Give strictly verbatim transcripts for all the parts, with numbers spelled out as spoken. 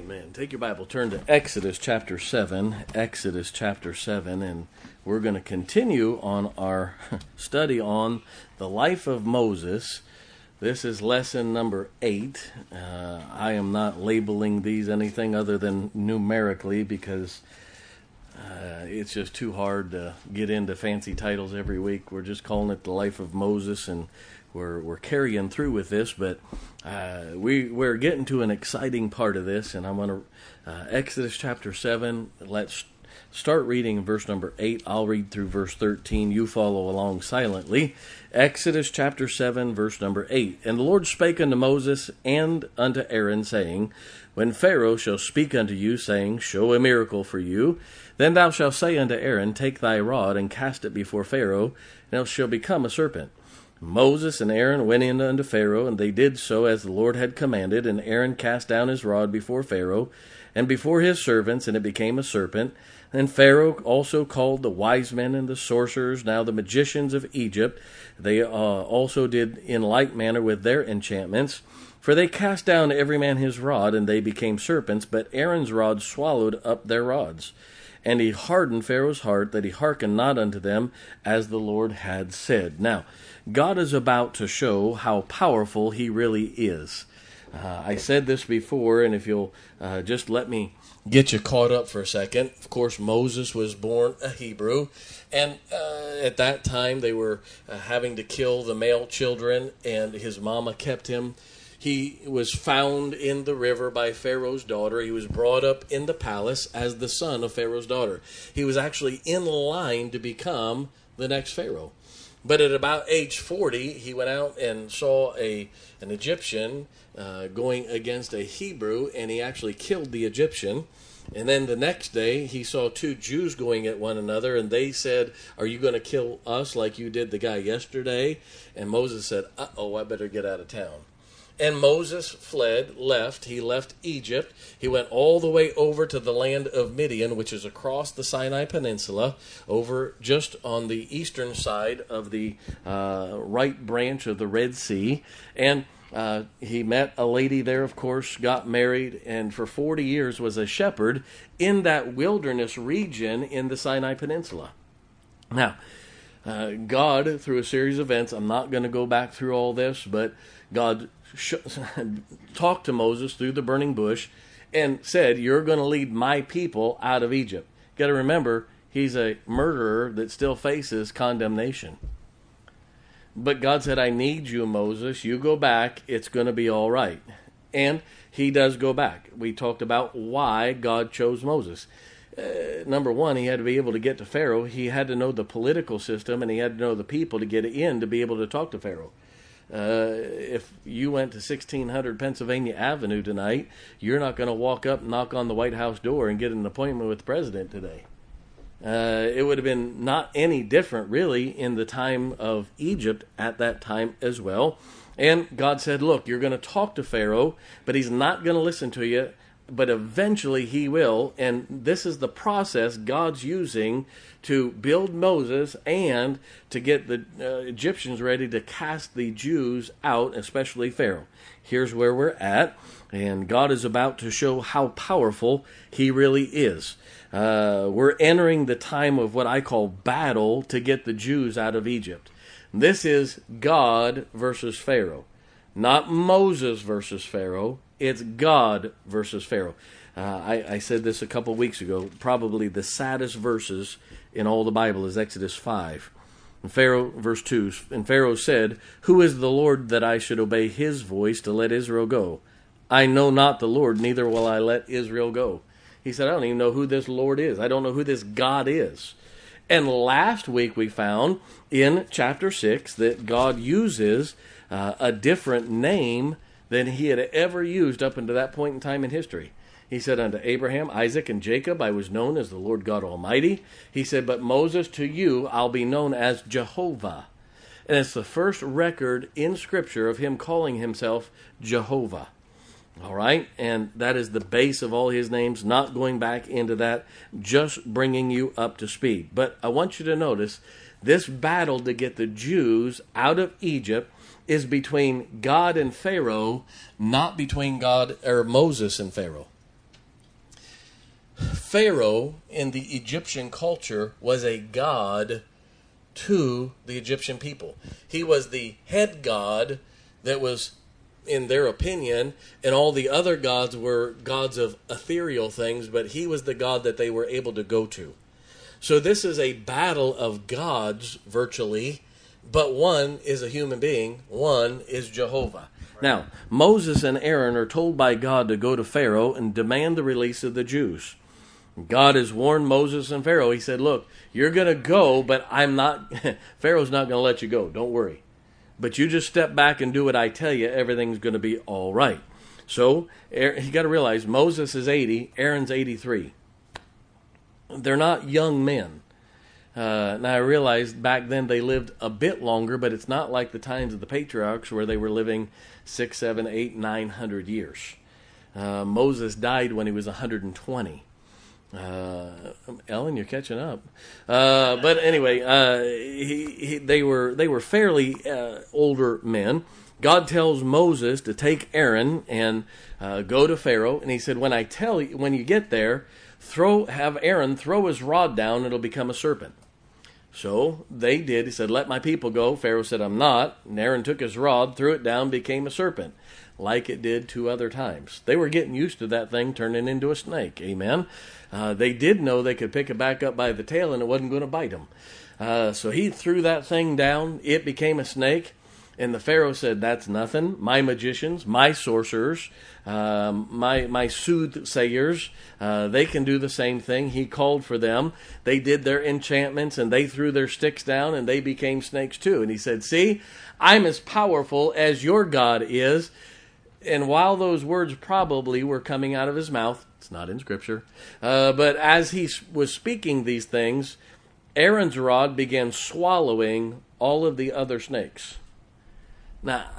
Amen. Take your Bible, turn to Exodus chapter seven, Exodus chapter seven, and we're going to continue on our study on the life of Moses. This is lesson number eight. Uh, I am not labeling these anything other than numerically because uh, it's just too hard to get into fancy titles every week. We're just calling it the life of Moses, and we're we're carrying through with this, but uh, we we're getting to an exciting part of this, and I want to uh, Exodus chapter seven. Let's start reading verse number eight. I'll read through verse thirteen. You follow along silently. Exodus chapter seven, verse number eight. And the Lord spake unto Moses and unto Aaron, saying, When Pharaoh shall speak unto you, saying, Show a miracle for you, then thou shalt say unto Aaron, Take thy rod and cast it before Pharaoh, and it shall become a serpent. Moses and Aaron went in unto Pharaoh, and they did so as the Lord had commanded. And Aaron cast down his rod before Pharaoh, and before his servants, and it became a serpent. And Pharaoh also called the wise men and the sorcerers, now the magicians of Egypt. They uh, also did in like manner with their enchantments. For they cast down every man his rod, and they became serpents. But Aaron's rod swallowed up their rods. And he hardened Pharaoh's heart, that he hearkened not unto them, as the Lord had said. Now, God is about to show how powerful he really is. Uh, I said this before, and if you'll uh, just let me get you caught up for a second. Of course, Moses was born a Hebrew, and uh, at that time they were uh, having to kill the male children, and his mama kept him. He was found in the river by Pharaoh's daughter. He was brought up in the palace as the son of Pharaoh's daughter. He was actually in line to become the next Pharaoh. But at about age forty, he went out and saw a an Egyptian uh, going against a Hebrew, and he actually killed the Egyptian. And then the next day, he saw two Jews going at one another, and they said, Are you going to kill us like you did the guy yesterday? And Moses said, Uh-oh, I better get out of town. And Moses fled, left. He left Egypt. He went all the way over to the land of Midian, which is across the Sinai Peninsula, over just on the eastern side of the uh, right branch of the Red Sea. And uh, he met a lady there, of course, got married, and for forty years was a shepherd in that wilderness region in the Sinai Peninsula. Now, uh, God, through a series of events, I'm not going to go back through all this, but God sh- talked to Moses through the burning bush and said, You're going to lead my people out of Egypt. You got to remember, he's a murderer that still faces condemnation. But God said, I need you, Moses. You go back. It's going to be all right. And he does go back. We talked about why God chose Moses. Uh, number one, he had to be able to get to Pharaoh. He had to know the political system, and he had to know the people to get in to be able to talk to Pharaoh. Uh, if you went to sixteen hundred Pennsylvania Avenue tonight, you're not going to walk up and knock on the White House door and get an appointment with the president today. Uh, it would have been not any different, really, in the time of Egypt at that time as well. And God said, look, you're going to talk to Pharaoh, but he's not going to listen to you, but eventually he will. And this is the process God's using to build Moses and to get the uh, Egyptians ready to cast the Jews out, especially Pharaoh. Here's where we're at, and God is about to show how powerful he really is. Uh, we're entering the time of what I call battle to get the Jews out of Egypt. This is God versus Pharaoh, not Moses versus Pharaoh. It's God versus Pharaoh. Uh, I, I said this a couple weeks ago. Probably the saddest verses in all the Bible is Exodus five. And Pharaoh, verse two, and Pharaoh said, Who is the Lord that I should obey his voice to let Israel go? I know not the Lord, neither will I let Israel go. He said, I don't even know who this Lord is. I don't know who this God is. And last week we found in chapter six that God uses uh, a different name than he had ever used up until that point in time in history. He said, Unto Abraham, Isaac, and Jacob I was known as the Lord God Almighty. He said, But Moses, to you I'll be known as Jehovah. And it's the first record in Scripture of him calling himself Jehovah. All right? And that is the base of all his names, not going back into that, just bringing you up to speed. But I want you to notice, this battle to get the Jews out of Egypt is between God and Pharaoh, not between God or Moses and Pharaoh. Pharaoh in the Egyptian culture was a god to the Egyptian people. He was the head god that was, in their opinion, and all the other gods were gods of ethereal things, but he was the god that they were able to go to. So this is a battle of gods, virtually, but one is a human being, one is Jehovah. Right. Now, Moses and Aaron are told by God to go to Pharaoh and demand the release of the Jews. God has warned Moses and Pharaoh. He said, look, you're going to go, but I'm not, Pharaoh's not going to let you go. Don't worry. But you just step back and do what I tell you. Everything's going to be all right. So you got to realize Moses is eighty, Aaron's eighty-three. They're not young men. Uh, now I realized back then they lived a bit longer, but it's not like the times of the patriarchs where they were living six, seven, eight, nine hundred years. Uh, Moses died when he was one hundred twenty. Uh, Ellen, you're catching up. Uh, but anyway, uh, he, he, they were they were fairly uh, older men. God tells Moses to take Aaron and uh, go to Pharaoh, and he said, "When I tell you, when you get there, throw have Aaron throw his rod down, and it'll become a serpent." So they did. He said, "Let my people go." Pharaoh said, "I'm not." And Aaron took his rod, threw it down, became a serpent, like it did two other times. They were getting used to that thing turning into a snake. Amen. Uh, they did know they could pick it back up by the tail and it wasn't going to bite them. Uh, so he threw that thing down. It became a snake. And the Pharaoh said, "That's nothing. My magicians, my sorcerers, um, my my soothsayers, uh, they can do the same thing." He called for them. They did their enchantments and they threw their sticks down and they became snakes too. And he said, "See, I'm as powerful as your God is." And while those words probably were coming out of his mouth, it's not in Scripture, uh, but as he was speaking these things, Aaron's rod began swallowing all of the other snakes. Now,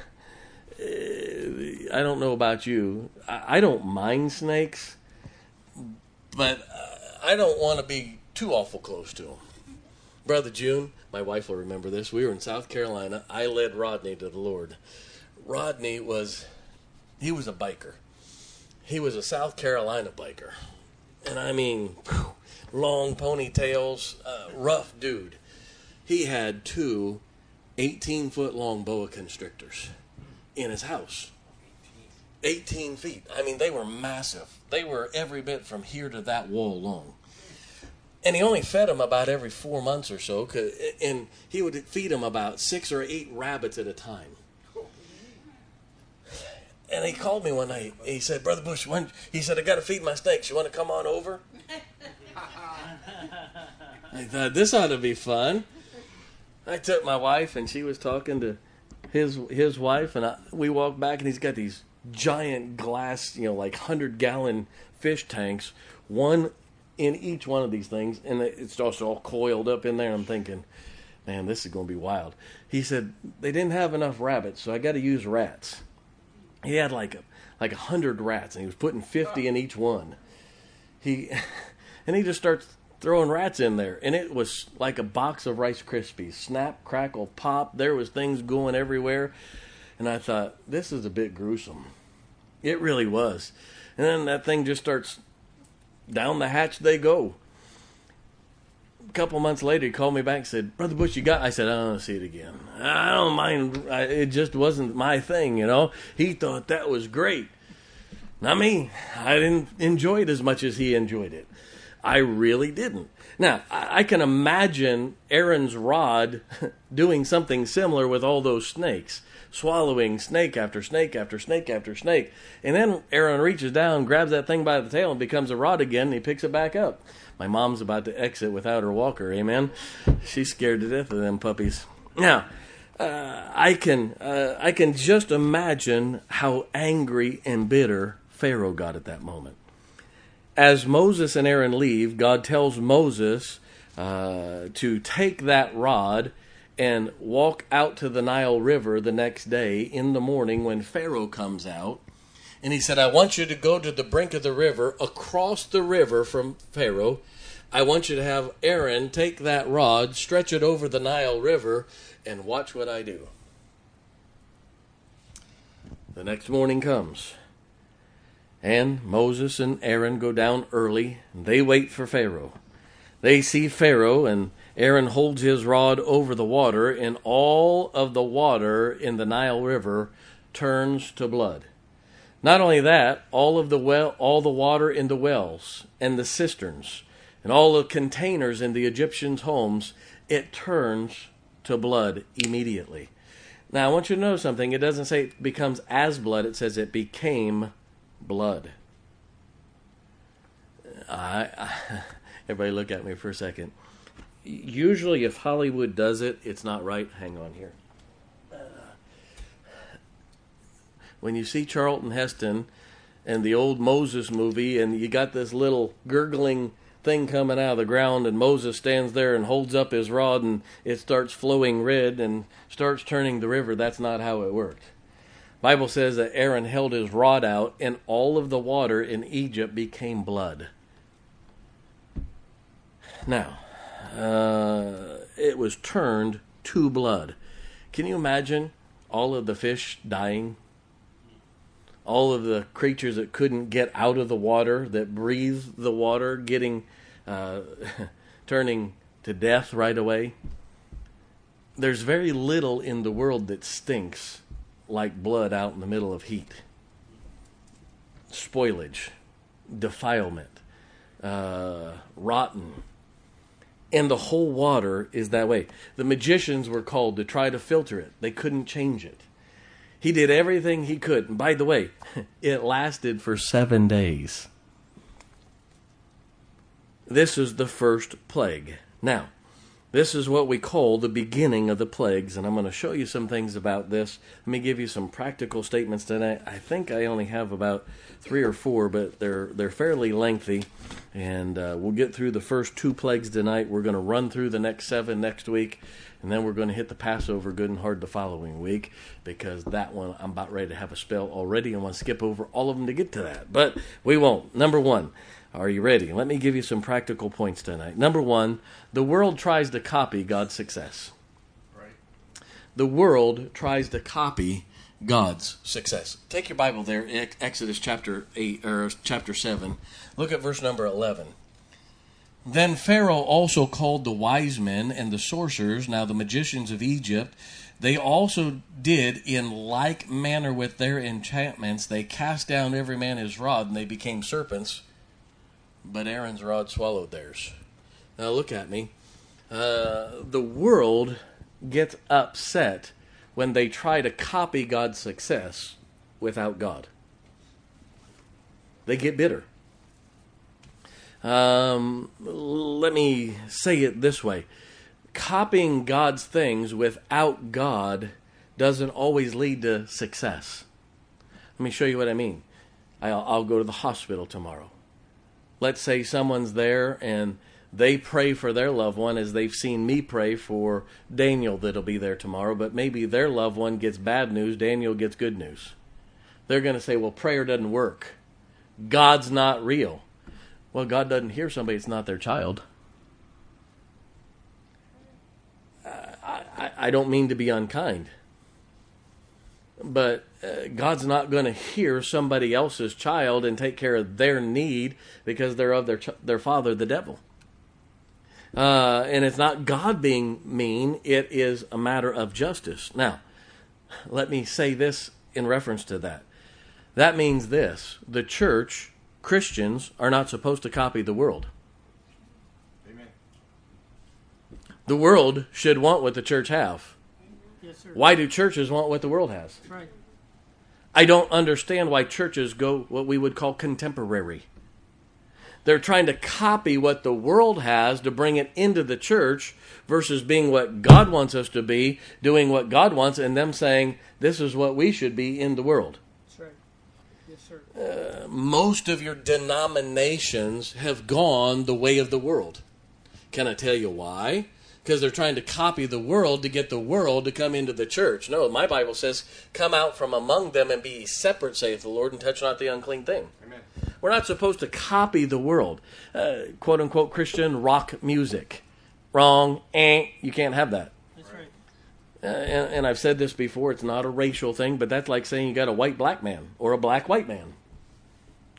I don't know about you. I don't mind snakes, but I don't want to be too awful close to them. Brother June, my wife will remember this. We were in South Carolina. I led Rodney to the Lord. Rodney was, he was a biker. He was a South Carolina biker. And I mean, whew, long ponytails, uh, rough dude. He had two eighteen-foot-long boa constrictors in his house. eighteen feet. I mean, they were massive. They were every bit from here to that wall long. And he only fed them about every four months or so, and he would feed them about six or eight rabbits at a time. And he called me one night. He said, "Brother Bush," when, he said, "I got to feed my snakes. You want to come on over?" I thought, this ought to be fun. I took my wife, and she was talking to his his wife, and I, we walked back, and he's got these giant glass, you know, like hundred-gallon fish tanks, one in each one of these things, and it's also all coiled up in there. I'm thinking, man, this is going to be wild. He said, they didn't have enough rabbits, so I got to use rats. He had like a like a hundred rats, and he was putting fifty in each one. He and he just starts throwing rats in there, and it was like a box of Rice Krispies. Snap, crackle, pop. There was things going everywhere, and I thought, this is a bit gruesome. It really was. And then that thing just starts down the hatch they go. A couple months later, he called me back and said, "Brother Bush, you got..." I said, "I don't want to see it again. I don't mind. I, it just wasn't my thing, you know." He thought that was great. Not me. I didn't enjoy it as much as he enjoyed it. I really didn't. Now, I, I can imagine Aaron's rod doing something similar with all those snakes, swallowing snake after snake after snake after snake. And then Aaron reaches down, grabs that thing by the tail, and becomes a rod again, and he picks it back up. My mom's about to exit without her walker, amen? She's scared to death of them puppies. Now, uh, I can uh, I can just imagine how angry and bitter Pharaoh got at that moment. As Moses and Aaron leave, God tells Moses uh, to take that rod and walk out to the Nile River the next day in the morning when Pharaoh comes out. And he said, "I want you to go to the brink of the river, across the river from Pharaoh. I want you to have Aaron take that rod, stretch it over the Nile River, and watch what I do." The next morning comes. And Moses and Aaron go down early, and they wait for Pharaoh. They see Pharaoh, and Aaron holds his rod over the water, and all of the water in the Nile River turns to blood. Not only that, all of the well, all the water in the wells and the cisterns and all the containers in the Egyptians' homes, it turns to blood immediately. Now, I want you to know something. It doesn't say it becomes as blood. It says it became blood. I, I, everybody look at me for a second. Usually if Hollywood does it, it's not right. Hang on here. Uh, when you see Charlton Heston and the old Moses movie, and you got this little gurgling thing coming out of the ground, and Moses stands there and holds up his rod, and it starts flowing red and starts turning the river, that's not how it worked. The Bible says that Aaron held his rod out, and all of the water in Egypt became blood. Now, uh, it was turned to blood. Can you imagine all of the fish dying? All of the creatures that couldn't get out of the water, that breathed the water, getting, uh, turning to death right away. There's very little in the world that stinks like blood out in the middle of heat. Spoilage, defilement, uh, rotten. And the whole water is that way. The magicians were called to try to filter it. They couldn't change it. He did everything he could. And by the way, it lasted for seven days. This is the first plague. Now, this is what we call the beginning of the plagues, and I'm going to show you some things about this. Let me give you some practical statements tonight. I think I only have about three or four, but they're they're fairly lengthy, and uh, we'll get through the first two plagues tonight. We're going to run through the next seven next week, and then we're going to hit the Passover good and hard the following week, because that one I'm about ready to have a spell already. I want to skip over all of them to get to that, but we won't. Number one. Are you ready? Let me give you some practical points tonight. Number one, the world tries to copy God's success. Right. The world tries to copy God's success. Take your Bible there, Exodus chapter eight or chapter seven. Look at verse number eleven. Then Pharaoh also called the wise men and the sorcerers, now the magicians of Egypt. They also did in like manner with their enchantments. They cast down every man his rod, and they became serpents. But Aaron's rod swallowed theirs. Now look at me. Uh, the world gets upset when they try to copy God's success without God. They get bitter. Um, let me say it this way. Copying God's things without God doesn't always lead to success. Let me show you what I mean. I'll, I'll go to the hospital tomorrow. Let's say someone's there and they pray for their loved one as they've seen me pray for Daniel that'll be there tomorrow, but maybe their loved one gets bad news, Daniel gets good news. They're going to say, well, prayer doesn't work. God's not real. Well, God doesn't hear somebody that's not their child. I, I, I don't mean to be unkind, but uh, God's not going to hear somebody else's child and take care of their need because they're of their ch- their father, the devil. Uh, and it's not God being mean. It is a matter of justice. Now, let me say this in reference to that. That means this. The church, Christians, are not supposed to copy the world. Amen. The world should want what the church have. Yes, sir. Why do churches want what the world has? That's right. I don't understand why churches go what we would call contemporary. They're trying to copy what the world has to bring it into the church versus being what God wants us to be, doing what God wants, and them saying, this is what we should be in the world. That's right. Yes, sir. Uh, most of your denominations have gone the way of the world. Can I tell you why? Because they're trying to copy the world to get the world to come into the church. No, my Bible says, come out from among them and be separate, saith the Lord, and touch not the unclean thing. Amen. We're not supposed to copy the world. Uh, quote-unquote Christian rock music. Wrong. Eh, you can't have that. That's right. Uh, and, and I've said this before, it's not a racial thing, but that's like saying you got a white black man or a black white man.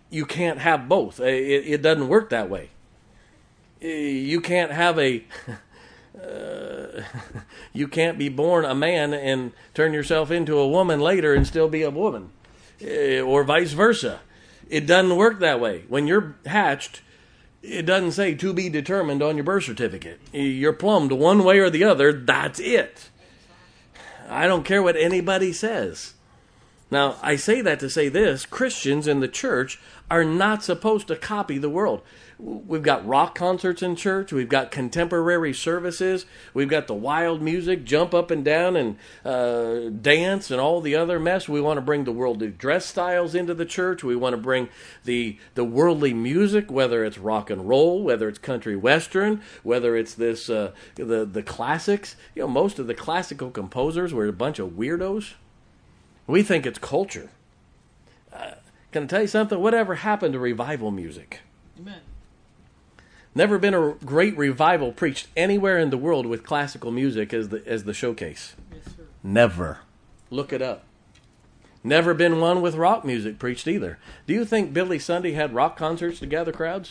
You can't have both. It, it doesn't work that way. You can't have a... Uh, you can't be born a man and turn yourself into a woman later and still be a woman, uh, or vice versa. It doesn't work that way. When you're hatched, it doesn't say to be determined on your birth certificate. You're plumbed one way or the other. That's it. I don't care what anybody says. Now, I say that to say this: Christians in the church are not supposed to copy the world. We've got rock concerts in church. We've got contemporary services. We've got the wild music, jump up and down and uh, dance and all the other mess. We want to bring the worldly dress styles into the church. We want to bring the the worldly music, whether it's rock and roll, whether it's country western, whether it's this uh, the the classics. You know, most of the classical composers were a bunch of weirdos. We think it's culture. Uh, can I tell you something? Whatever happened to revival music? Amen. Never been a great revival preached anywhere in the world with classical music as the as the showcase. Yes, sir. Never. Look it up. Never been one with rock music preached either. Do you think Billy Sunday had rock concerts to gather crowds?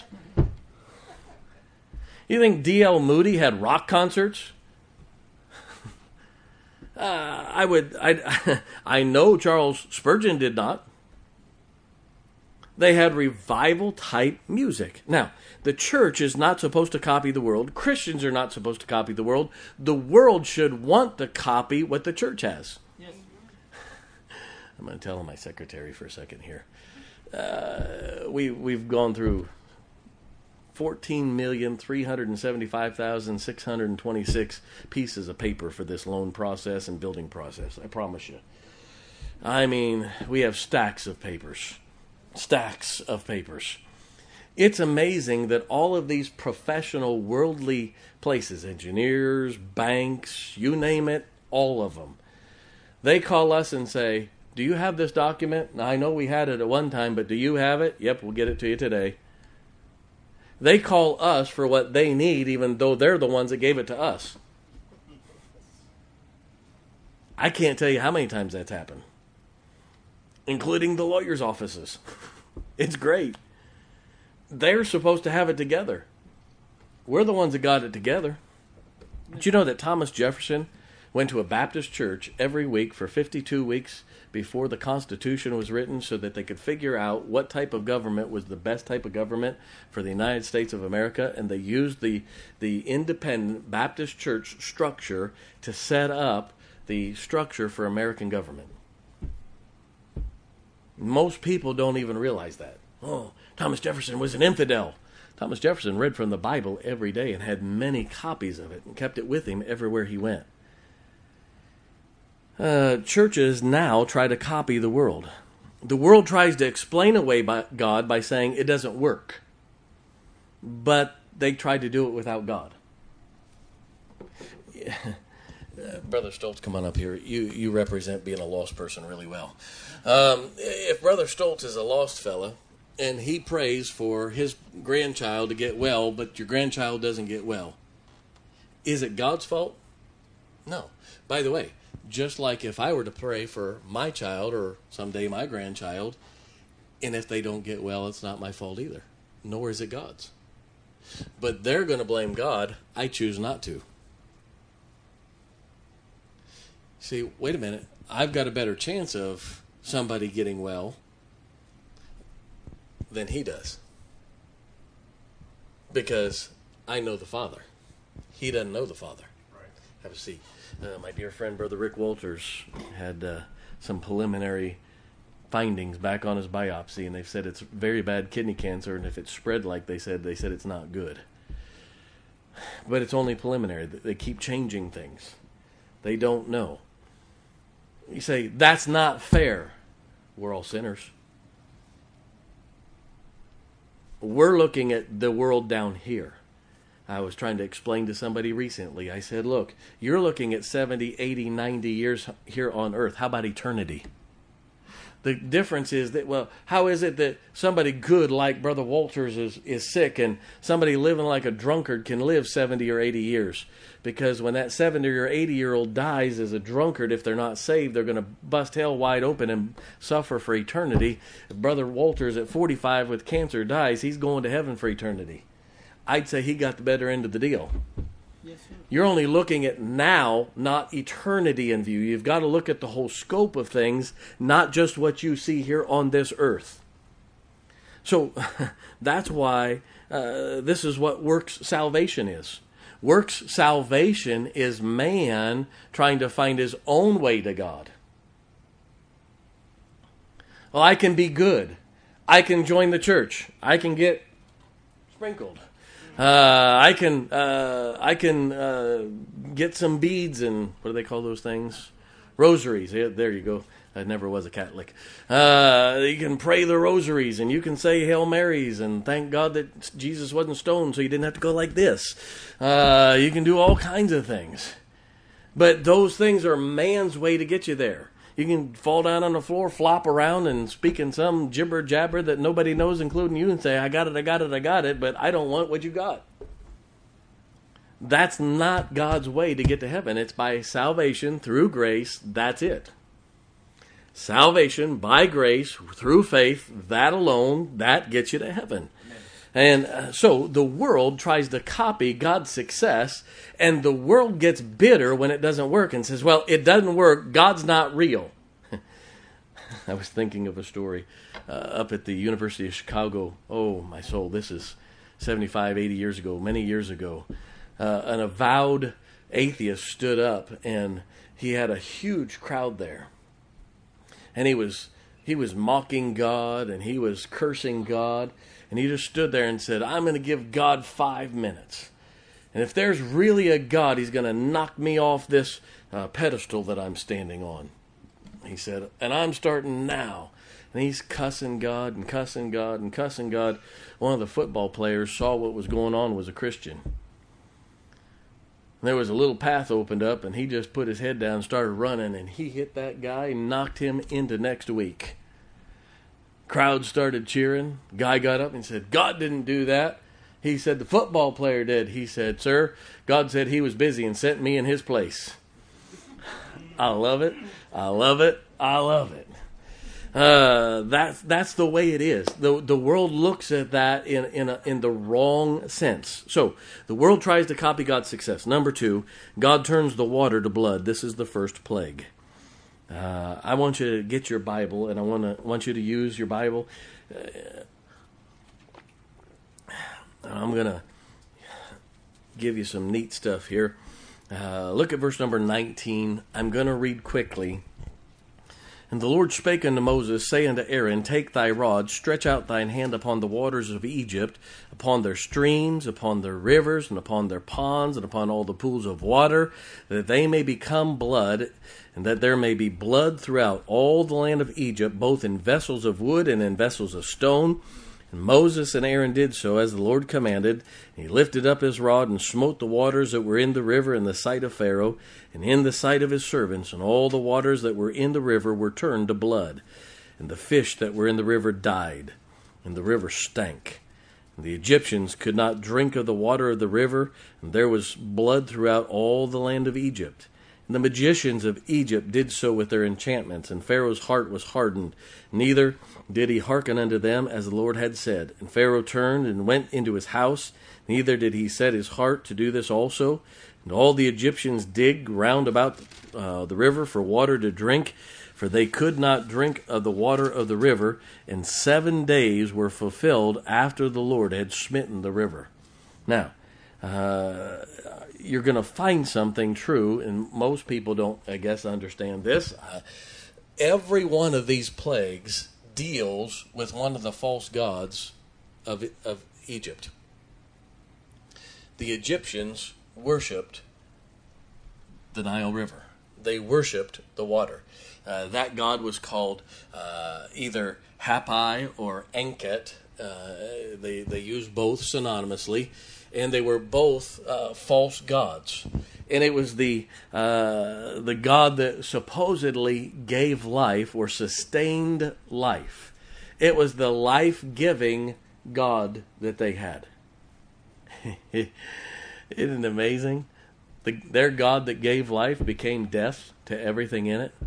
You think D L Moody had rock concerts? uh, I would. I I know Charles Spurgeon did not. They had revival-type music. Now, the church is not supposed to copy the world. Christians are not supposed to copy the world. The world should want to copy what the church has. Yes. I'm going to tell my secretary for a second here. Uh, we, we've gone through fourteen million three hundred seventy-five thousand six hundred twenty-six pieces of paper for this loan process and building process. I promise you. I mean, we have stacks of papers. Stacks of papers. It's amazing that all of these professional worldly places, engineers, banks, you name it, all of them, they call us and say, do you have this document? Now, I know we had it at one time, but do you have it? Yep, we'll get it to you today. They call us for what they need, even though they're the ones that gave it to us. I can't tell you how many times that's happened, including the lawyers' offices. It's great. They're supposed to have it together. We're the ones that got it together. Did you know that Thomas Jefferson went to a Baptist church every week for fifty-two weeks before the Constitution was written so that they could figure out what type of government was the best type of government for the United States of America, and they used the, the independent Baptist church structure to set up the structure for American government. Most people don't even realize that. Oh, Thomas Jefferson was an infidel. Thomas Jefferson read from the Bible every day and had many copies of it and kept it with him everywhere he went. Uh, churches now try to copy the world. The world tries to explain away by God by saying it doesn't work. But they try to do it without God. Yeah. Uh, Brother Stoltz, come on up here. You you represent being a lost person really well. Um, if Brother Stoltz is a lost fella, and he prays for his grandchild to get well, but your grandchild doesn't get well, is it God's fault? No. By the way, just like if I were to pray for my child or someday my grandchild, and if they don't get well, it's not my fault either. Nor is it God's. But they're going to blame God. I choose not to. See, wait a minute. I've got a better chance of somebody getting well than he does. Because I know the Father. He doesn't know the Father. Right. Have a seat. Uh, my dear friend, Brother Rick Walters, had uh, some preliminary findings back on his biopsy, and they've said it's very bad kidney cancer, and if it's spread like they said, they said it's not good. But it's only preliminary. They keep changing things. They don't know. You say, that's not fair. We're all sinners. We're looking at the world down here. I was trying to explain to somebody recently. I said, look, you're looking at seventy, eighty, ninety years here on earth. How about eternity? The difference is that, well, how is it that somebody good like Brother Walters is, is sick and somebody living like a drunkard can live seventy or eighty years? Because when that seventy or eighty-year-old dies as a drunkard, if they're not saved, they're going to bust hell wide open and suffer for eternity. If Brother Walters at forty-five with cancer dies, he's going to heaven for eternity. I'd say he got the better end of the deal. Yes, sir. You're only looking at now, not eternity in view. You've got to look at the whole scope of things, not just what you see here on this earth. So that's why uh, this is what works salvation is. Works salvation is man trying to find his own way to God. Well, I can be good. I can join the church. I can get sprinkled. Uh, I can uh, I can uh, get some beads and what do they call those things? Rosaries. Yeah, there you go. I never was a Catholic. Uh, you can pray the rosaries and you can say Hail Marys and thank God that Jesus wasn't stoned so you didn't have to go like this. Uh, you can do all kinds of things. But those things are man's way to get you there. You can fall down on the floor, flop around, and speak in some jibber-jabber that nobody knows, including you, and say, I got it, I got it, I got it, but I don't want what you got. That's not God's way to get to heaven. It's by salvation through grace. That's it. Salvation by grace through faith, that alone, that gets you to heaven. And uh, so the world tries to copy God's success, and the world gets bitter when it doesn't work and says, well, it doesn't work, God's not real. I was thinking of a story uh, up at the University of Chicago. Oh, my soul, this is seventy-five, eighty years ago, many years ago. Uh, an avowed atheist stood up, and he had a huge crowd there. And he was he was mocking God, and he was cursing God. And he just stood there and said, I'm going to give God five minutes. And if there's really a God, he's going to knock me off this uh, pedestal that I'm standing on. He said, and I'm starting now. And he's cussing God and cussing God and cussing God. One of the football players saw what was going on, was a Christian. And there was a little path opened up, and he just put his head down and started running. And he hit that guy and knocked him into next week. Crowd started cheering. Guy got up and said, God didn't do that. He said, the football player did. He said, sir, God said he was busy and sent me in his place. I love it. I love it. I love it. Uh, that's that's the way it is. The the world looks at that in in a, in the wrong sense. So the world tries to copy God's success. Number two, God turns the water to blood. This is the first plague. Uh, I want you to get your Bible, and I want to want you to use your Bible. Uh, I'm going to give you some neat stuff here. Uh, look at verse number nineteen. I'm going to read quickly. And the Lord spake unto Moses, say unto Aaron, take thy rod, stretch out thine hand upon the waters of Egypt, upon their streams, upon their rivers, and upon their ponds, and upon all the pools of water, that they may become blood, and that there may be blood throughout all the land of Egypt, both in vessels of wood and in vessels of stone. And Moses and Aaron did so as the Lord commanded. And he lifted up his rod and smote the waters that were in the river in the sight of Pharaoh, and in the sight of his servants, and all the waters that were in the river were turned to blood. And the fish that were in the river died, and the river stank. And the Egyptians could not drink of the water of the river, and there was blood throughout all the land of Egypt. And the magicians of Egypt did so with their enchantments, and Pharaoh's heart was hardened. Neither did he hearken unto them as the Lord had said. And Pharaoh turned and went into his house, neither did he set his heart to do this also. And all the Egyptians dig round about uh, the river for water to drink, for they could not drink of the water of the river. And seven days were fulfilled after the Lord had smitten the river. Now, uh, you're going to find something true, and most people don't, I guess, understand this. Uh, every one of these plagues deals with one of the false gods of of Egypt. The Egyptians worshipped the Nile River. They worshipped the water. Uh, that god was called uh, either Hapi or Enket. Uh, they they use both synonymously, and they were both uh, false gods. And it was the uh, the God that supposedly gave life or sustained life. It was the life-giving God that they had. Isn't it amazing? The, their God that gave life became death to everything in it.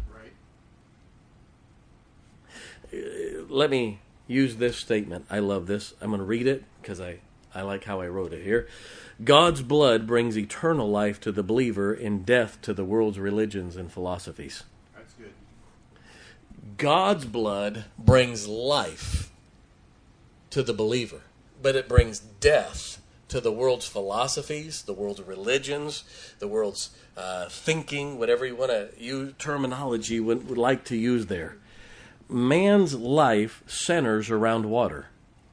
Right. Let me use this statement. I love this. I'm going to read it because I, I like how I wrote it here. God's blood brings eternal life to the believer and death to the world's religions and philosophies. That's good. God's blood brings life to the believer, but it brings death to the world's philosophies, the world's religions, the world's uh, thinking, whatever you want to use, terminology would, would like to use there. Man's life centers around water.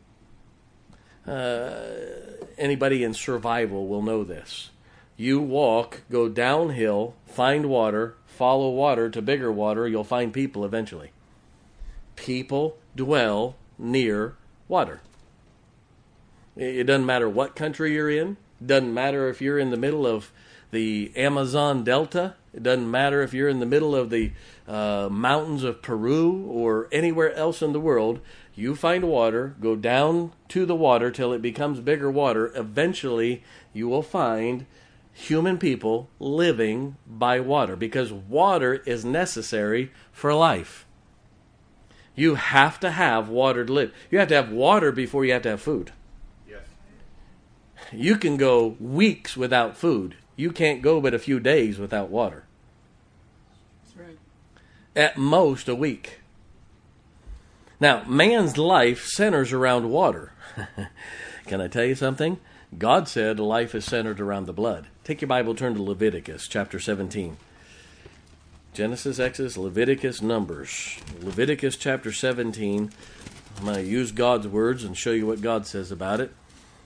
Uh, anybody in survival will know this. You walk, go downhill, find water, follow water to bigger water, you'll find people eventually. People dwell near water. It doesn't matter what country you're in. It doesn't matter if you're in the middle of the Amazon Delta. It doesn't matter if you're in the middle of the uh, mountains of Peru or anywhere else in the world. You find water, go down to the water till it becomes bigger water. Eventually, you will find human people living by water because water is necessary for life. You have to have water to live. You have to have water before you have to have food. Yes. You can go weeks without food. You can't go but a few days without water. That's right. At most a week. Now, man's life centers around water. Can I tell you something? God said life is centered around the blood. Take your Bible, turn to Leviticus chapter seventeen. Genesis, Exodus, Leviticus, Numbers. Leviticus chapter seventeen. I'm going to use God's words and show you what God says about it.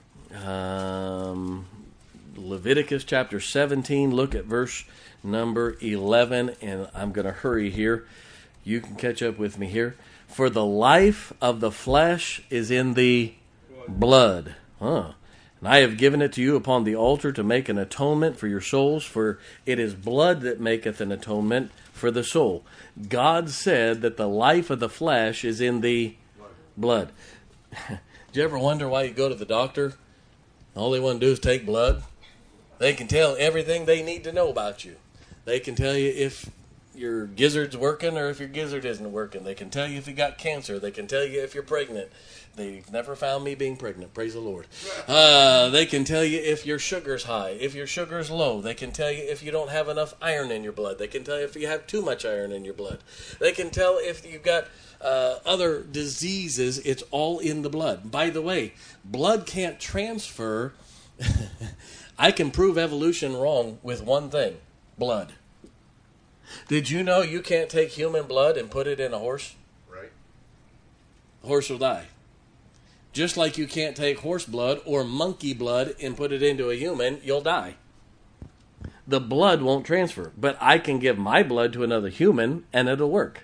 Um, Leviticus chapter seventeen, look at verse number eleven, and I'm going to hurry here. You can catch up with me here. For the life of the flesh is in the blood. Huh. And I have given it to you upon the altar to make an atonement for your souls, for it is blood that maketh an atonement for the soul. God said that the life of the flesh is in the blood. Did you ever wonder why you go to the doctor? All they want to do is take blood. They can tell everything they need to know about you. They can tell you if your gizzard's working or if your gizzard isn't working. They can tell you if you got cancer. They can tell you if you're pregnant. They've never found me being pregnant. Praise the Lord. Uh, they can tell you if your sugar's high, if your sugar's low. They can tell you if you don't have enough iron in your blood. They can tell you if you have too much iron in your blood. They can tell if you've got uh, other diseases. It's all in the blood. By the way, blood can't transfer. I can prove evolution wrong with one thing. Blood. Did you know you can't take human blood and put it in a horse? Right. The horse will die. Just like you can't take horse blood or monkey blood and put it into a human, you'll die. The blood won't transfer, but I can give my blood to another human and it'll work.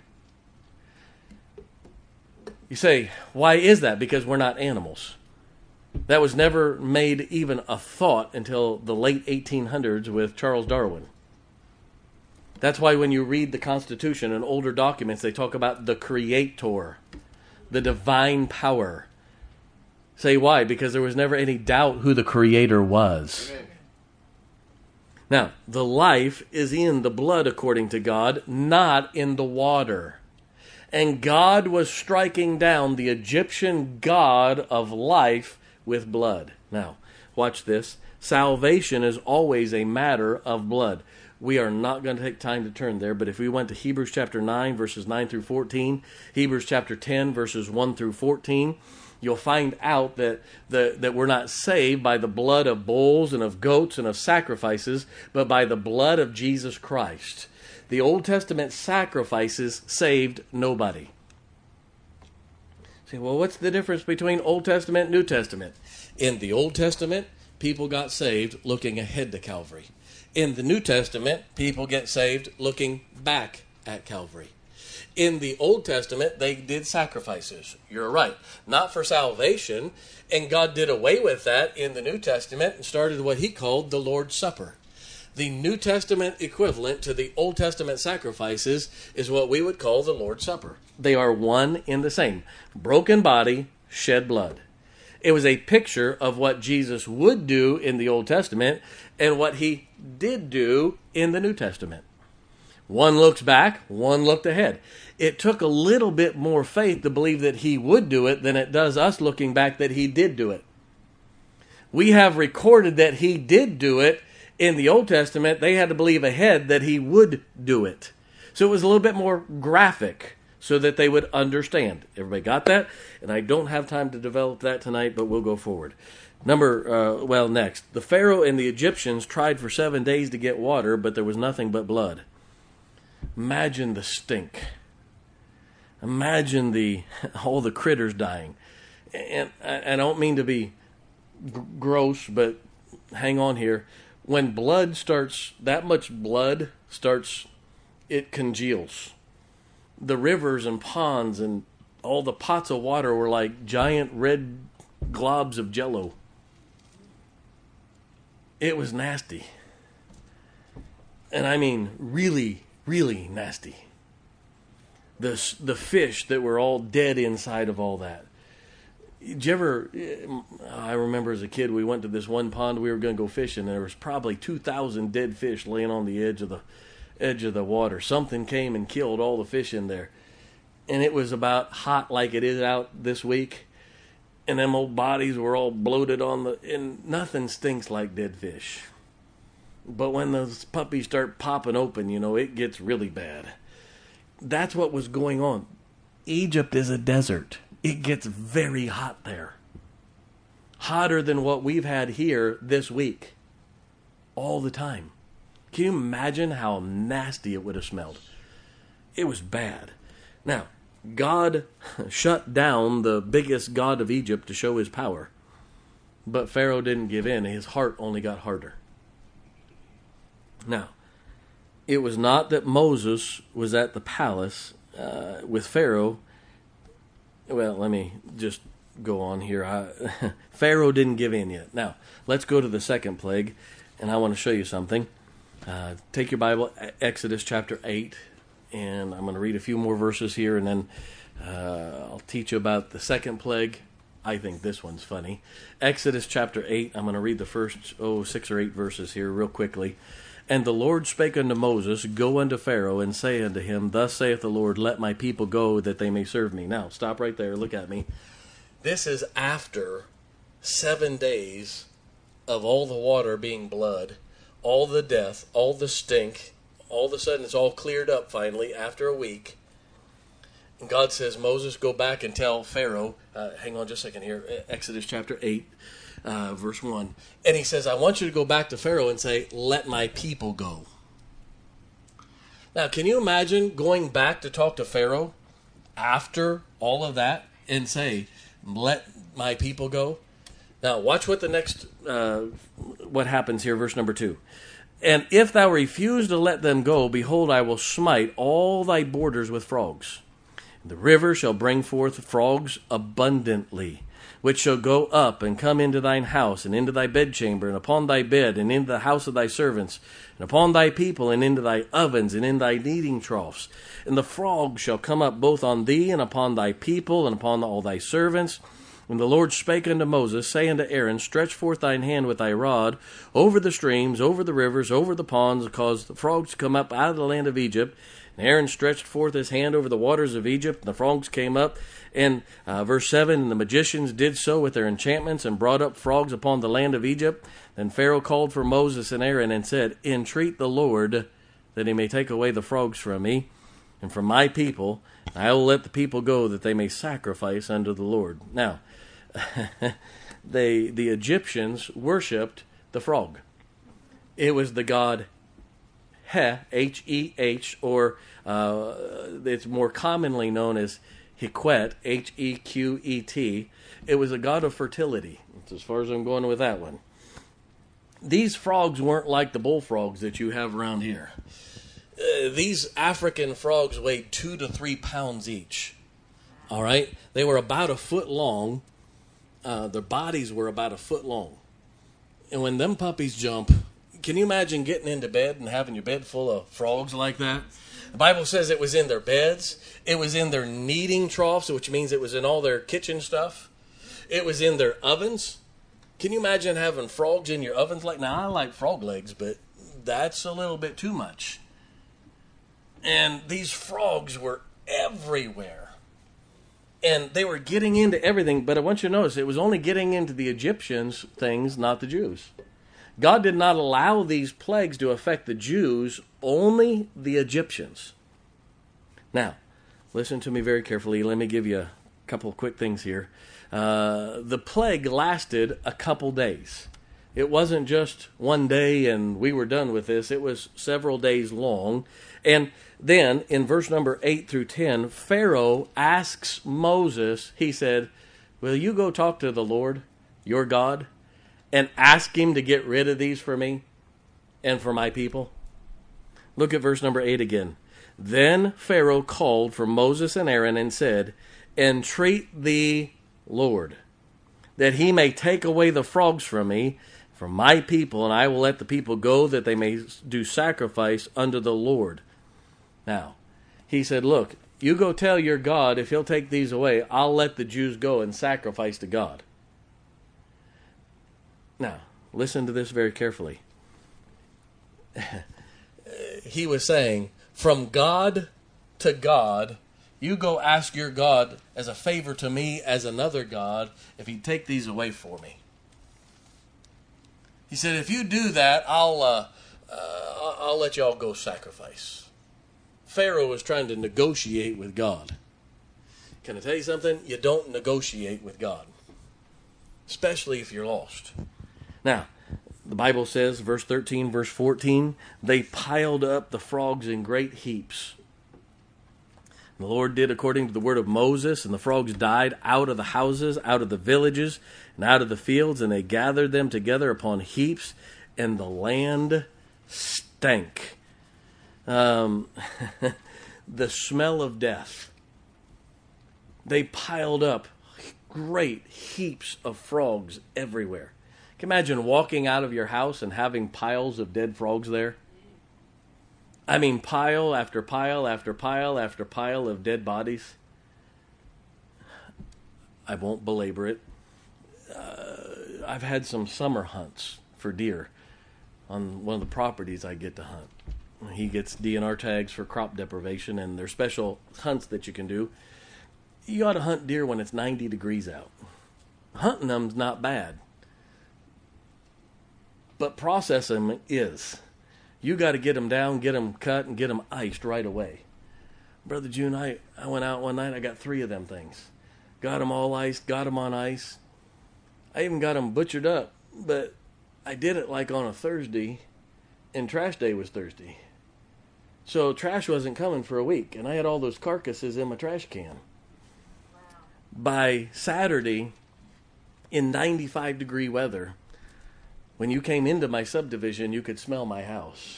You say, why is that? Because we're not animals. That was never made even a thought until the late eighteen hundreds with Charles Darwin. That's why when you read the Constitution and older documents, they talk about the Creator, the divine power. Say why? Because there was never any doubt who the Creator was. Amen. Now, the life is in the blood according to God, not in the water. And God was striking down the Egyptian god of life with blood. Now, watch this. Salvation is always a matter of blood. We are not going to take time to turn there, but if we went to Hebrews chapter nine, verses nine through fourteen, Hebrews chapter ten, verses one through fourteen, you'll find out that the, that we're not saved by the blood of bulls and of goats and of sacrifices, but by the blood of Jesus Christ. The Old Testament sacrifices saved nobody. Say, well, what's the difference between Old Testament and New Testament? In the Old Testament, people got saved looking ahead to Calvary. In the New Testament, people get saved looking back at Calvary. In the Old Testament, they did sacrifices. You're right. Not for salvation. And God did away with that in the New Testament and started what he called the Lord's Supper. The New Testament equivalent to the Old Testament sacrifices is what we would call the Lord's Supper. They are one in the same. Broken body, shed blood. It was a picture of what Jesus would do in the Old Testament and what he did do in the New Testament. One looks back, one looked ahead. It took a little bit more faith to believe that he would do it than it does us looking back that he did do it. We have recorded that he did do it in the Old Testament. They had to believe ahead that he would do it. So it was a little bit more graphic so that they would understand. Everybody got that? And I don't have time to develop that tonight, but we'll go forward. Number, uh, well, next. The Pharaoh and the Egyptians tried for seven days to get water, but there was nothing but blood. Imagine the stink. Imagine the all the critters dying. And I don't mean to be g- gross, but hang on here. When blood starts, that much blood starts, it congeals. The rivers and ponds and all the pots of water were like giant red globs of Jell-O. It was nasty. And I mean really, really nasty. The, the fish that were all dead inside of all that. Did you ever, I remember as a kid, we went to this one pond, we were going to go fishing, and there was probably two thousand dead fish laying on the edge of the edge of the water. Something came and killed all the fish in there. And it was about hot like it is out this week. And them old bodies were all bloated on the, and nothing stinks like dead fish. But when those puppies start popping open, you know, it gets really bad. That's what was going on. Egypt is a desert. It gets very hot there. Hotter than what we've had here this week. All the time. Can you imagine how nasty it would have smelled? It was bad. Now, God shut down the biggest god of Egypt to show his power. But Pharaoh didn't give in. His heart only got harder. Now, it was not that Moses was at the palace uh, with Pharaoh. Well, let me just go on here. I, Pharaoh didn't give in yet. Now, let's go to the second plague, and I want to show you something. Uh, take your Bible, Exodus chapter eight, and I'm going to read a few more verses here, and then uh, I'll teach you about the second plague. I think this one's funny. Exodus chapter eight, I'm going to read the first, oh, six or eight verses here real quickly. And the Lord spake unto Moses, Go unto Pharaoh, and say unto him, Thus saith the Lord, Let my people go, that they may serve me. Now, stop right there. Look at me. This is after seven days of all the water being blood, all the death, all the stink. All of a sudden, it's all cleared up finally after a week. And God says, Moses, go back and tell Pharaoh. Uh, hang on just a second here. Exodus chapter eight. Uh, verse one. And he says, I want you to go back to Pharaoh and say, let my people go. Now, can you imagine going back to talk to Pharaoh after all of that and say, let my people go? Now, watch what the next, uh, what happens here, verse number two. And if thou refuse to let them go, behold, I will smite all thy borders with frogs. The river shall bring forth frogs abundantly, which shall go up and come into thine house, and into thy bedchamber, and upon thy bed, and into the house of thy servants, and upon thy people, and into thy ovens, and in thy kneading troughs. And the frogs shall come up both on thee, and upon thy people, and upon all thy servants. And the Lord spake unto Moses, saying unto Aaron, Stretch forth thine hand with thy rod over the streams, over the rivers, over the ponds, and cause the frogs to come up out of the land of Egypt. And Aaron stretched forth his hand over the waters of Egypt, and the frogs came up. And uh, verse seven, and the magicians did so with their enchantments, and brought up frogs upon the land of Egypt. Then Pharaoh called for Moses and Aaron, and said, Entreat the Lord, that he may take away the frogs from me, and from my people. I will let the people go, that they may sacrifice unto the Lord. Now, they the Egyptians worshipped the frog. It was the god Heh, H E H, or uh, it's more commonly known as Hequet, H E Q E T. It was a god of fertility. That's as far as I'm going with that one. These frogs weren't like the bullfrogs that you have around here. Uh, these African frogs weighed two to three pounds each. All right? They were about a foot long. Uh, their bodies were about a foot long. And when them puppies jump, Can you imagine getting into bed and having your bed full of frogs like that? The Bible says it was in their beds. It was in their kneading troughs, which means it was in all their kitchen stuff. It was in their ovens. Can you imagine having frogs in your ovens? Like, now, I like frog legs, but that's a little bit too much. And these frogs were everywhere. And they were getting into everything, but I want you to notice it was only getting into the Egyptians' things, not the Jews. God did not allow these plagues to affect the Jews, only the Egyptians. Now, listen to me very carefully. Let me give you a couple of quick things here. Uh, the plague lasted a couple days. It wasn't just one day and we were done with this. It was several days long. And then in verse number eight through ten, Pharaoh asks Moses, he said, will you go talk to the Lord, your God, and ask him to get rid of these for me and for my people? Look at verse number eight again. Then Pharaoh called for Moses and Aaron and said, entreat the Lord, that he may take away the frogs from me, from my people, and I will let the people go, that they may do sacrifice unto the Lord. Now, he said, look, you go tell your God, if he'll take these away, I'll let the Jews go and sacrifice to God. Now, listen to this very carefully. He was saying, from God to God, you go ask your God as a favor to me as another God if he'd take these away for me. He said, if you do that, I'll uh, uh, I'll let y'all go sacrifice. Pharaoh was trying to negotiate with God. Can I tell you something? You don't negotiate with God, especially if you're lost. Now, the Bible says, verse thirteen, verse fourteen, they piled up the frogs in great heaps. The Lord did according to the word of Moses, and the frogs died out of the houses, out of the villages, and out of the fields, and they gathered them together upon heaps, and the land stank. Um, the smell of death. They piled up great heaps of frogs everywhere. Can you imagine walking out of your house and having piles of dead frogs there? I mean, pile after pile after pile after pile of dead bodies. I won't belabor it. Uh, I've had some summer hunts for deer on one of the properties I get to hunt. He gets D N R tags for crop deprivation, and there's special hunts that you can do. You ought to hunt deer when it's ninety degrees out. Hunting them's not bad, but processing them is. You got to get them down, get them cut, and get them iced right away. Brother June, I, I went out one night, I got three of them things. Got them all iced, got them on ice. I even got them butchered up, but I did it like on a Thursday, and trash day was Thursday. So trash wasn't coming for a week, and I had all those carcasses in my trash can. Wow. By Saturday, in ninety-five degree weather, when you came into my subdivision, you could smell my house.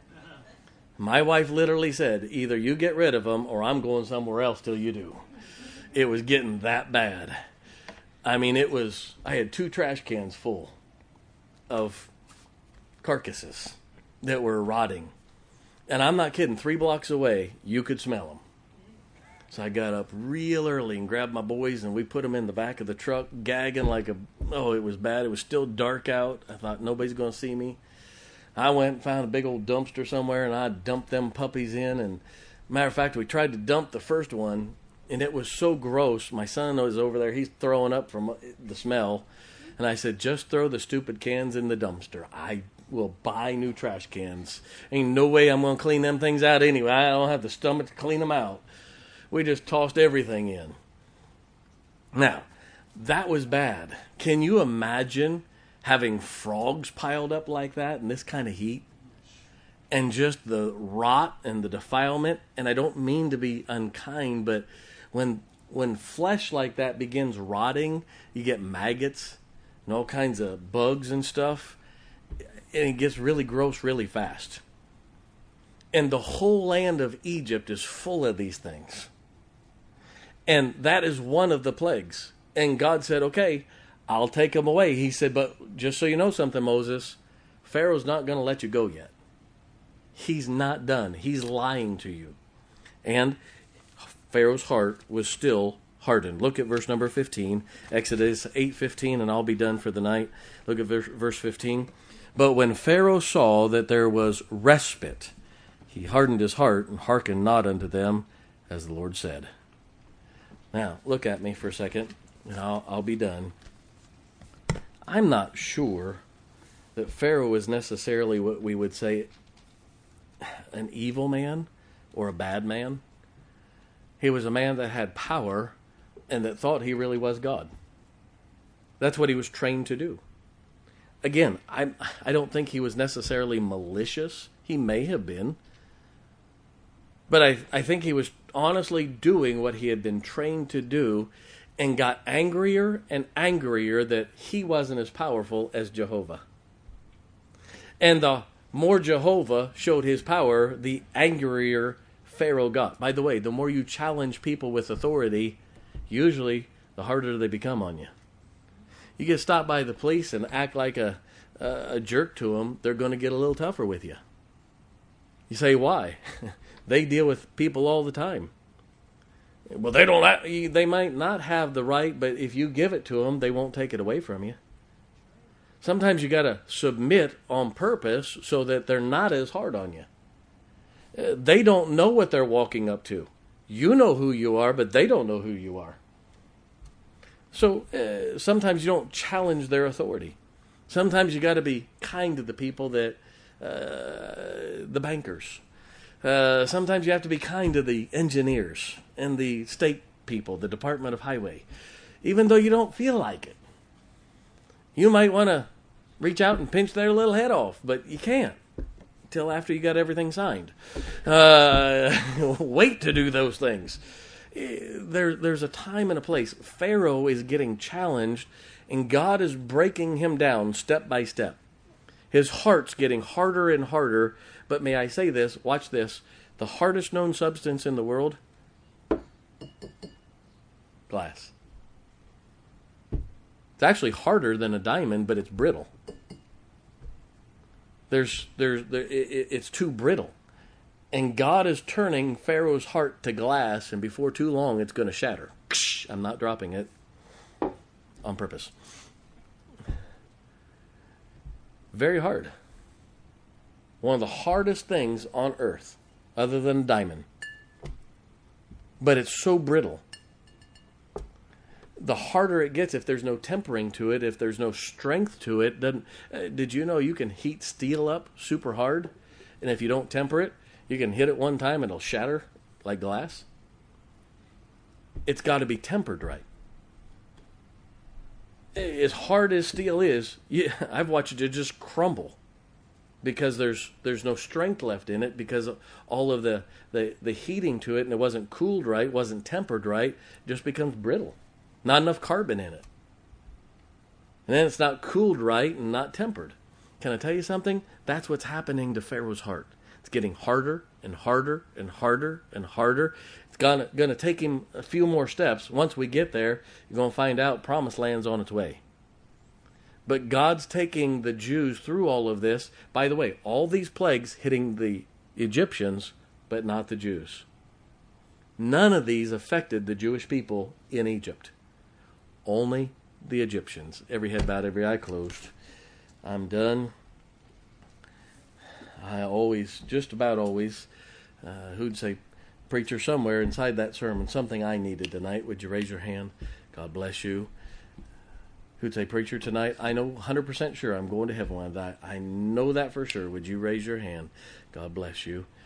My wife literally said, either you get rid of them or I'm going somewhere else till you do. It was getting that bad. I mean, it was, I had two trash cans full of carcasses that were rotting. And I'm not kidding, three blocks away, you could smell them. So I got up real early and grabbed my boys, and we put them in the back of the truck, gagging like a, oh, it was bad. It was still dark out. I thought, nobody's going to see me. I went and found a big old dumpster somewhere, and I dumped them puppies in. And matter of fact, we tried to dump the first one, and it was so gross. My son was over there. He's throwing up from the smell. And I said, just throw the stupid cans in the dumpster. I will buy new trash cans. Ain't no way I'm going to clean them things out anyway. I don't have the stomach to clean them out. We just tossed everything in. Now, that was bad. Can you imagine having frogs piled up like that in this kind of heat? And just the rot and the defilement. And I don't mean to be unkind, but when when flesh like that begins rotting, you get maggots and all kinds of bugs and stuff. And it gets really gross really fast. And the whole land of Egypt is full of these things. And that is one of the plagues. And God said, okay, I'll take them away. He said, but just so you know something, Moses, Pharaoh's not going to let you go yet. He's not done. He's lying to you. And Pharaoh's heart was still hardened. Look at verse number fifteen, Exodus eight fifteen, and I'll be done for the night. Look at verse, verse fifteen. But when Pharaoh saw that there was respite, he hardened his heart and hearkened not unto them, as the Lord said. Now, look at me for a second, and I'll, I'll be done. I'm not sure that Pharaoh is necessarily what we would say an evil man or a bad man. He was a man that had power and that thought he really was God. That's what he was trained to do. Again, I I don't think he was necessarily malicious. He may have been. But I, I think he was honestly doing what he had been trained to do and got angrier and angrier that he wasn't as powerful as Jehovah. And the more Jehovah showed his power, the angrier Pharaoh got. By the way, the more you challenge people with authority, usually the harder they become on you. You get stopped by the police and act like a, a, a jerk to them, they're going to get a little tougher with you. You say, why? They deal with people all the time. Well, they don't. They might not have the right, but if you give it to them, they won't take it away from you. Sometimes you got to submit on purpose so that they're not as hard on you. Uh, they don't know what they're walking up to. You know who you are, but they don't know who you are. So uh, sometimes you don't challenge their authority. Sometimes you got to be kind to the people that, uh, the bankers. Uh, sometimes you have to be kind to the engineers and the state people, the Department of Highway, even though you don't feel like it. You might want to reach out and pinch their little head off, but you can't until after you got everything signed. Uh, wait to do those things. There, there's a time and a place. Pharaoh is getting challenged, and God is breaking him down step by step. His heart's getting harder and harder. But may I say this, watch this, the hardest known substance in the world? Glass. It's actually harder than a diamond, but it's brittle. There's, there's, there, it, it's too brittle. And God is turning Pharaoh's heart to glass, and before too long it's going to shatter. I'm not dropping it on purpose. Very hard. One of the hardest things on earth, other than a diamond. But it's so brittle. The harder it gets, if there's no tempering to it, if there's no strength to it, doesn't. Uh, did you know you can heat steel up super hard, and if you don't temper it, you can hit it one time and it'll shatter like glass? It's got to be tempered right. As hard as steel is, yeah, I've watched it just crumble. Because there's there's no strength left in it, because all of the, the, the heating to it, and it wasn't cooled right, wasn't tempered right, just becomes brittle. Not enough carbon in it. And then it's not cooled right and not tempered. Can I tell you something? That's what's happening to Pharaoh's heart. It's getting harder and harder and harder and harder. It's gonna, gonna take him a few more steps. Once we get there, you're going to find out promised land's on its way. But God's taking the Jews through all of this. By the way, all these plagues hitting the Egyptians, but not the Jews. None of these affected the Jewish people in Egypt. Only the Egyptians. Every head bowed, every eye closed. I'm done. I always, just about always, uh, who'd say, preacher, somewhere inside that sermon, something I needed tonight. Would you raise your hand? God bless you. Who'd say, preacher, tonight, I know one hundred percent sure I'm going to heaven when I die. I know that for sure. Would you raise your hand? God bless you.